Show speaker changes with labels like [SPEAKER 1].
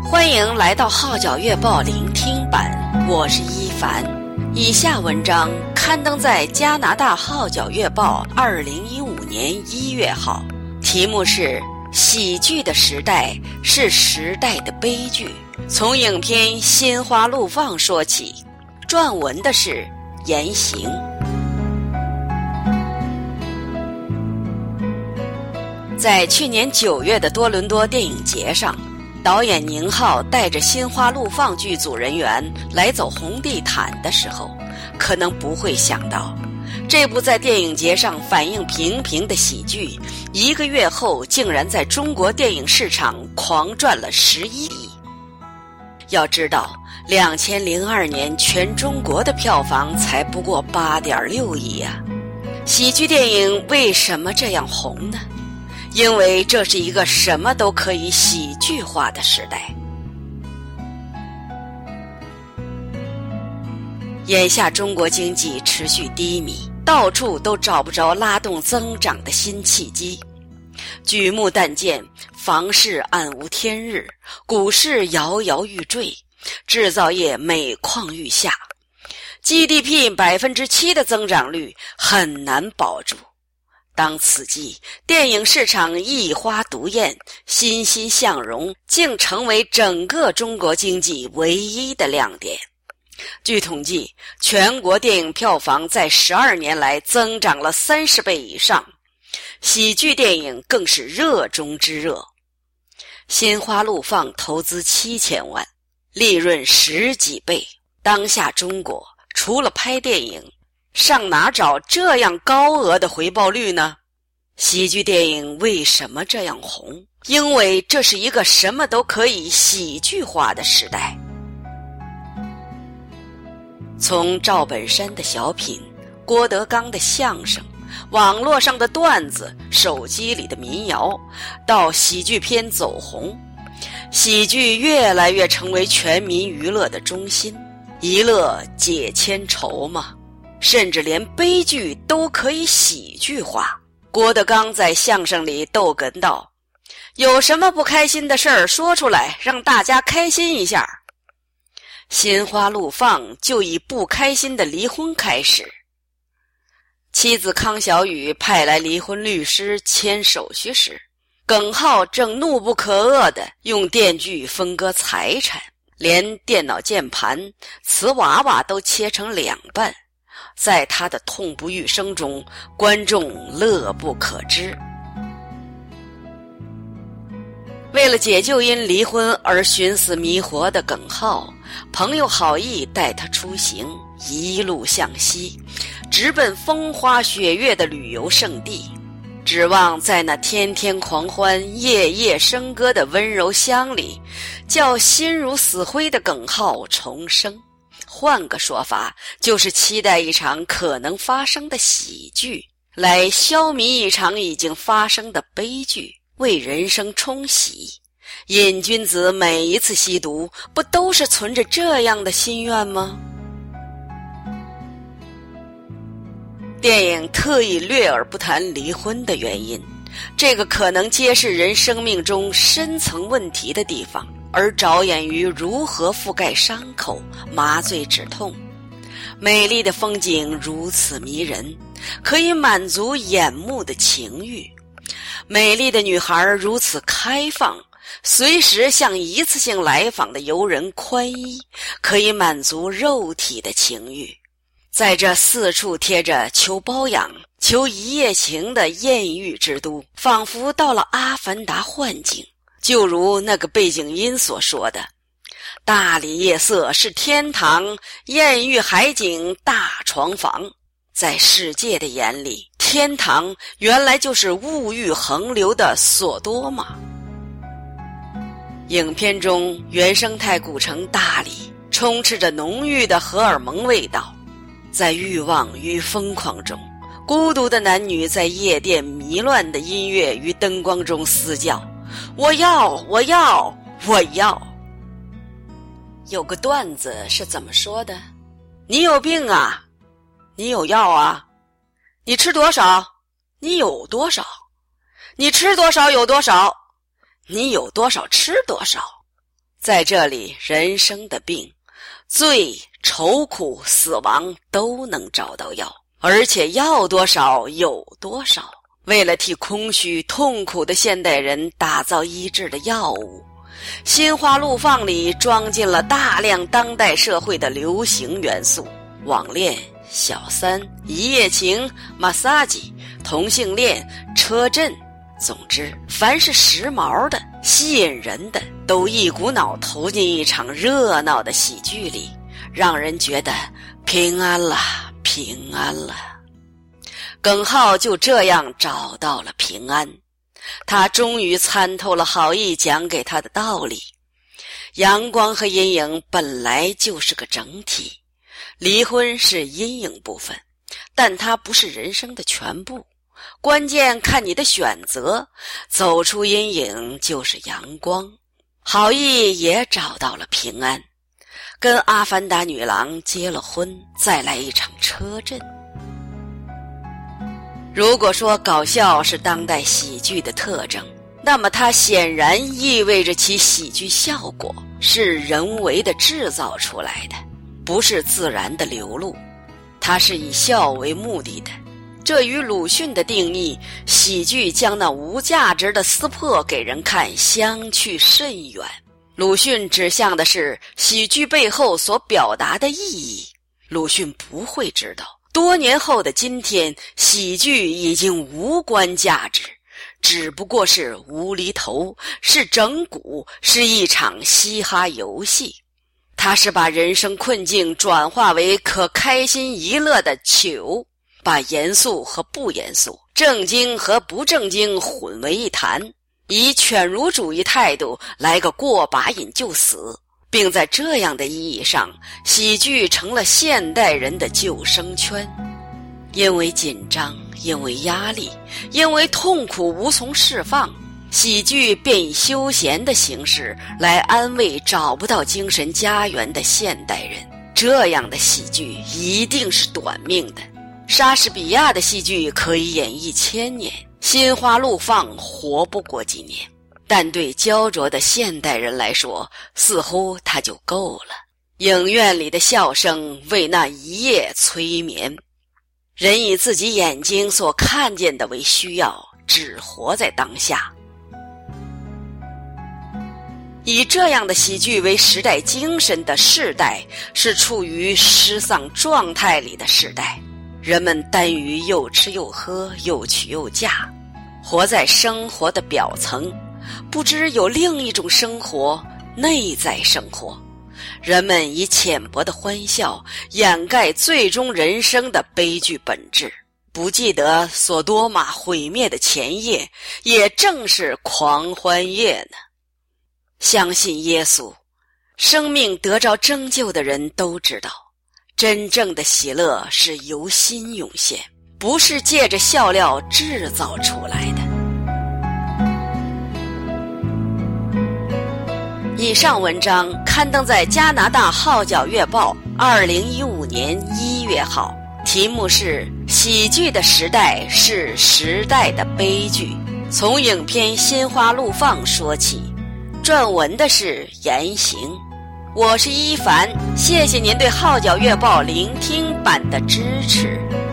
[SPEAKER 1] 欢迎来到号角月报聆听版，我是一凡。以下文章刊登在加拿大号角月报2015年1月号，题目是喜剧的时代是时代的悲剧，从影片《心花怒放》说起。撰文的是言行。在去年9月的多伦多电影节上，导演宁浩带着《心花怒放》剧组人员来走红地毯的时候，可能不会想到，这部在电影节上反应平平的喜剧，1个月后竟然在中国电影市场狂赚了11亿。要知道2002年全中国的票房才不过8.6亿啊！喜剧电影为什么这样红呢？因为这是一个什么都可以喜剧化的时代。眼下中国经济持续低迷，到处都找不着拉动增长的新契机，举目但见房市暗无天日，股市摇摇欲坠，制造业每况愈下， GDP 7%的增长率很难保住。当此际，电影市场一花独艳，欣欣向荣，竟成为整个中国经济唯一的亮点。据统计，全国电影票房在12年来增长了30倍以上，喜剧电影更是热中之热。心花怒放投资7000万，利润10几倍。当下中国除了拍电影，上哪找这样高额的回报率呢？喜剧电影为什么这样红？因为这是一个什么都可以喜剧化的时代。从赵本山的小品、郭德纲的相声、网络上的段子、手机里的民谣，到喜剧片走红，喜剧越来越成为全民娱乐的中心，一乐解千愁嘛。甚至连悲剧都可以喜剧化。郭德纲在相声里逗哏道：有什么不开心的事儿说出来，让大家开心一下。心花怒放就以不开心的离婚开始。妻子康小雨派来离婚律师签手续时，耿浩正怒不可遏地用电锯分割财产，连电脑键盘、瓷娃娃都切成2半。在他的痛不欲生中，观众乐不可支。为了解救因离婚而寻死觅活的耿浩，朋友好意带他出行，一路向西，直奔风花雪月的旅游胜地，指望在那天天狂欢、夜夜笙歌的温柔乡里，叫心如死灰的耿浩重生。换个说法，就是期待一场可能发生的喜剧，来消弭一场已经发生的悲剧，为人生冲喜。瘾君子每一次吸毒，不都是存着这样的心愿吗？电影特意略而不谈离婚的原因，这个可能揭示人生命中深层问题的地方，而着眼于如何覆盖伤口，麻醉止痛。美丽的风景如此迷人，可以满足眼目的情欲。美丽的女孩如此开放，随时向一次性来访的游人宽衣，可以满足肉体的情欲。在这四处贴着求包养、求一夜情的艳遇之都，仿佛到了阿凡达幻境。就如那个背景音所说的，大理夜色是天堂，艳遇海景大床房。在世界的眼里，天堂原来就是物欲横流的索多玛。影片中原生态古城大理充斥着浓郁的荷尔蒙味道，在欲望与疯狂中，孤独的男女在夜店迷乱的音乐与灯光中嘶叫，我要，我要，我要。有个段子是怎么说的？你有病啊，你有药啊，你吃多少，你有多少，你吃多少有多少，你有多少吃多少， 在这里，人生的病、罪、愁苦、死亡都能找到药，而且要多少有多少。为了替空虚痛苦的现代人打造医治的药物，心花怒放里装进了大量当代社会的流行元素，网恋、小三、一夜情、马萨吉、同性恋、车震，总之凡是时髦的、吸引人的，都一股脑投进一场热闹的喜剧里，让人觉得平安了，平安了。耿浩就这样找到了平安，他终于参透了郝毅讲给他的道理。阳光和阴影本来就是个整体，离婚是阴影部分，但它不是人生的全部，关键看你的选择，走出阴影就是阳光。郝毅也找到了平安，跟阿凡达女郎结了婚，再来一场车震。如果说搞笑是当代喜剧的特征，那么它显然意味着其喜剧效果是人为的制造出来的，不是自然的流露，它是以笑为目的的。这与鲁迅的定义喜剧将那无价值的撕破给人看相去甚远。鲁迅指向的是喜剧背后所表达的意义，鲁迅不会知道多年后的今天，喜剧已经无关价值，只不过是无厘头，是整蛊，是一场嘻哈游戏。它是把人生困境转化为可开心娱乐的球，把严肃和不严肃、正经和不正经混为一谈，以犬儒主义态度来个过把瘾就死，并在这样的意义上，喜剧成了现代人的救生圈。因为紧张，因为压力，因为痛苦无从释放，喜剧便以休闲的形式来安慰找不到精神家园的现代人。这样的喜剧一定是短命的。莎士比亚的戏剧可以演1000年，心花怒放活不过几年，但对焦灼的现代人来说，似乎它就够了。影院里的笑声为那一夜催眠，人以自己眼睛所看见的为需要，只活在当下。以这样的喜剧为时代精神的世代，是处于失丧状态里的世代。人们耽于又吃又喝，又娶又嫁，活在生活的表层，不知有另一种生活，内在生活。人们以浅薄的欢笑掩盖最终人生的悲剧本质，不记得索多玛毁灭的前夜，也正是狂欢夜呢。相信耶稣，生命得着拯救的人都知道，真正的喜乐是由心涌现，不是借着笑料制造出来的。以上文章刊登在加拿大号角月报2015年1月号，题目是《喜剧的时代是时代的悲剧》，从影片心花怒放说起。撰文的是言行，我是一凡，谢谢您对号角月报聆听版的支持。